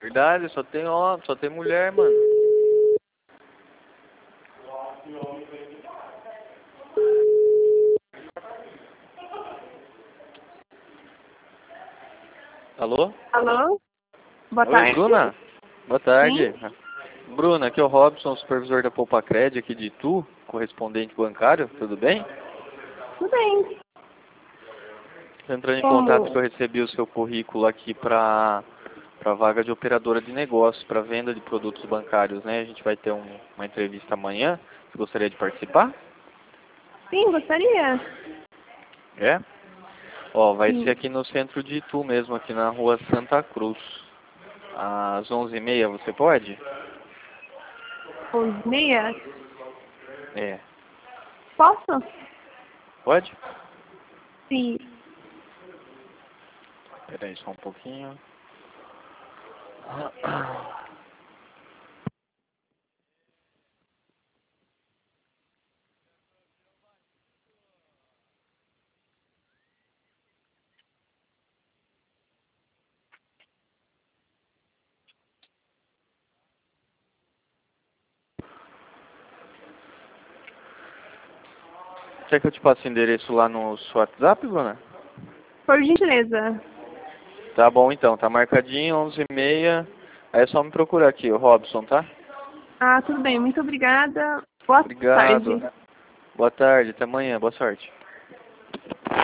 Verdade, só tem homem, só tem mulher, mano. Alô? Alô? Boa Oi, tarde. Bruna? Boa Sim? tarde. Bruna, aqui é o Robson, supervisor da Poupacred aqui de Itu, correspondente bancário, tudo bem? Tudo bem. Tô entrando em contato Como? que eu recebi o seu currículo aqui para vaga de operadora de negócios, para venda de produtos bancários, né? A gente vai ter uma entrevista amanhã. Você gostaria de participar? Sim, gostaria. É? Ó, vai ser Sim. aqui no centro de Itu mesmo, aqui na rua Santa Cruz. Às 11h30, você pode? 11h30? É. Posso? Pode? Sim. Espera aí só um pouquinho. Quer que eu te passe o endereço lá no seu WhatsApp, Bruna? Por gentileza. Tá bom então, tá marcadinho, 11h30. Aí é só me procurar aqui, o Robson, tá? Ah, tudo bem. Muito obrigada. Boa Obrigado. tarde. Boa tarde, até amanhã, boa sorte.